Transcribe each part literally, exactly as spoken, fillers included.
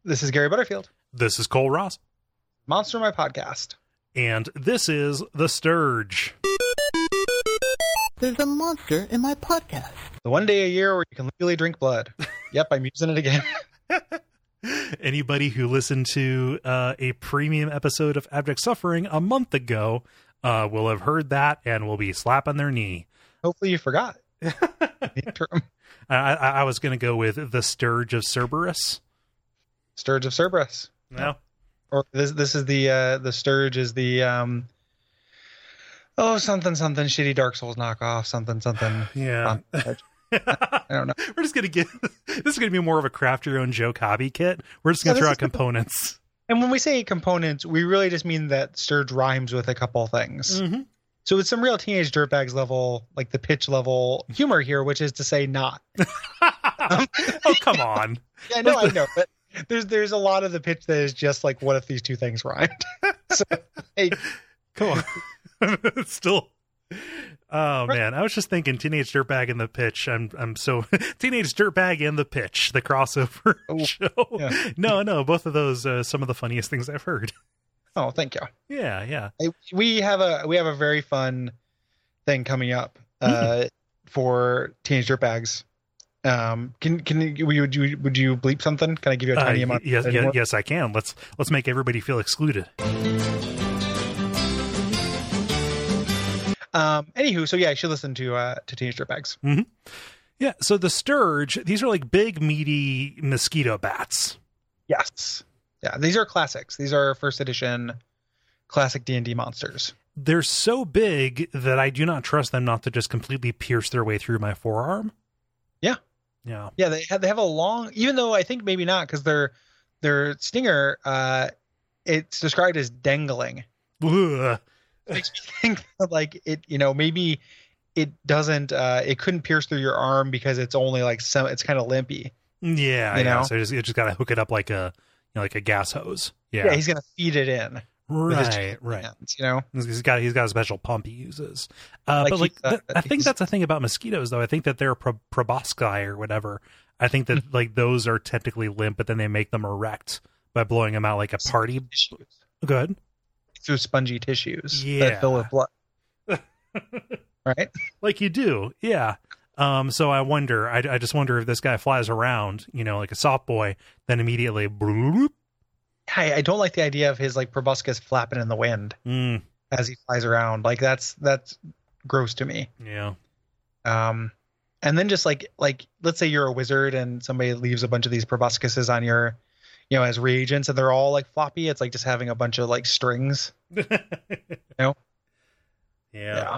This is Gary Butterfield. This is Cole Ross. Monster My Podcast. And this is The Sturge. There's a monster in my podcast. The one day a year where you can legally drink blood. Yep, I'm using it again. Anybody who listened to uh, a premium episode of Abject Suffering a month ago uh, will have heard that and will be slapping their knee. Hopefully you forgot. I, I, I was going to go with The Sturge of Cerberus. Sturge of Cerberus. No. Or this this is the uh, the Sturge is the um oh something something shitty Dark Souls knockoff something something. Yeah. Um, I don't know. We're just gonna get this is gonna be more of a craft your own joke hobby kit. We're just gonna yeah, throw out components. And when we say components, we really just mean that Sturge rhymes with a couple things. Mm-hmm. So it's some real teenage dirtbags level, like the pitch level humor here, which is to say not. um, oh come on. Yeah, no, I know, but there's there's a lot of the pitch that is just like, what if these two things rhymed? So, hey, come on. Still. Oh man, I was just thinking Teenage Dirtbag and the Pitch. I'm I'm so Teenage Dirtbag and the Pitch, the crossover oh, show. Yeah. No, no, both of those uh, some of the funniest things I've heard. Oh, thank you. Yeah, yeah. Hey, we have a we have a very fun thing coming up uh, mm. for Teenage Dirtbags. Um, can can you, would you would you bleep something? Can I give you a tiny uh, amount? Yes, yes, yes, I can. Let's let's make everybody feel excluded. Um. Anywho, so yeah, you should listen to uh to Teenage Dirtbags. Mm-hmm. Yeah. So the Sturge, these are like big, meaty mosquito bats. Yes. Yeah. These are classics. These are first edition classic D and D monsters. They're so big that I do not trust them not to just completely pierce their way through my forearm. Yeah. Yeah. Yeah. They have they have a long, even though I think maybe not, because their their stinger, uh, it's described as dangling. Ugh. It makes me think that, like, it, you know, maybe it doesn't, uh, it couldn't pierce through your arm because it's only like some, it's kind of limpy. Yeah. You yeah. know? So you just, you just got to hook it up like a, you know, like a gas hose. Yeah. Yeah. He's going to feed it in. Right. Right. Hands, you know, he's got, he's got a special pump he uses. Uh, like but like, uh, th- I think that's the thing about mosquitoes though. I think that they're pro- proboscis or whatever. I think that like those are technically limp, but then they make them erect by blowing them out like a party. Good. Through spongy tissues yeah. that fill with blood. Right? Like you do. Yeah. Um, so I wonder, I, I just wonder if this guy flies around, you know, like a soft boy, then immediately. Bloop. I, I don't like the idea of his like proboscis flapping in the wind mm. as he flies around. Like that's, that's gross to me. Yeah. Um, and then just like, like, let's say you're a wizard and somebody leaves a bunch of these proboscises on your, you know, as reagents and they're all like floppy. It's like just having a bunch of like strings, you know? Yeah. Yeah.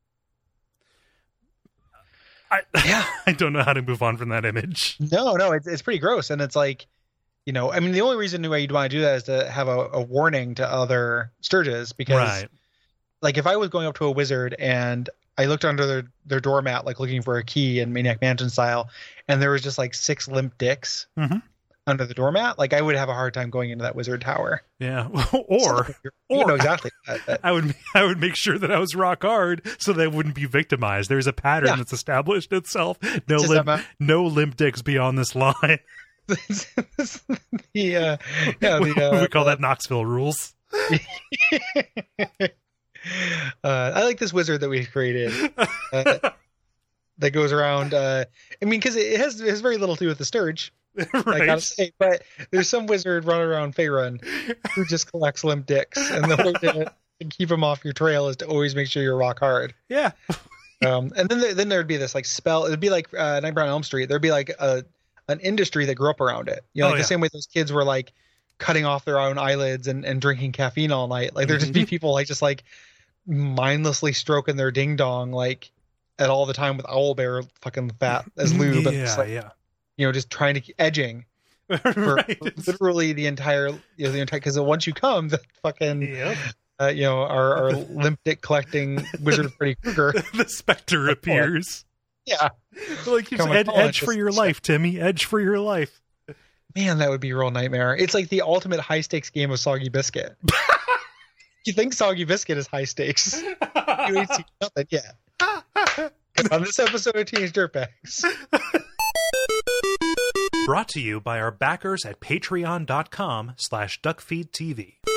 I, yeah. I don't know how to move on from that image. No, no, it's, it's pretty gross. And it's like, you know, I mean, the only reason why you'd want to do that is to have a, a warning to other Sturges because right. like if I was going up to a wizard and I looked under their, their doormat, like looking for a key in Maniac Mansion style, and there was just like six limp dicks mm-hmm. under the doormat, like I would have a hard time going into that wizard tower. Yeah. Or, so, or you know exactly. That, that. I would, I would make sure that I was rock hard so they wouldn't be victimized. There's a pattern yeah. that's established itself. No limp, a, no limp dicks beyond this line. the, uh, yeah, the, uh, we call that Knoxville rules. uh, I like this wizard that we created uh, that goes around. Uh, I mean, because it has, it has very little to do with the Sturge. Right. I gotta say, but there's some wizard running around Faerun who just collects limp dicks, and the way to, to keep them off your trail is to always make sure you're rock hard. Yeah. Um, and then there, then there'd be this like spell. It'd be like uh, Nightmare on Elm Street. There'd be like a an industry that grew up around it. You know, oh, like yeah. the same way those kids were like cutting off their own eyelids and, and drinking caffeine all night. Like there'd just be people like just like mindlessly stroking their ding dong like at all the time with owlbear fucking fat as lube. Yeah, and just, like, yeah. You know, just trying to keep edging for right. literally the entire, you know, the entire, because once you come, the fucking, yep. uh, you know, our, our limp dick collecting wizard Freddy Krueger. The specter appears. Yeah. Like, ed- edge for your life, Timmy. Edge for your life. Man, that would be a real nightmare. It's like the ultimate high stakes game of Soggy Biscuit. You think Soggy Biscuit is high stakes? You ain't seen nothing yet. On this episode of Teenage Dirtbags. Brought to you by our backers at patreon.com slash duckfeedtv.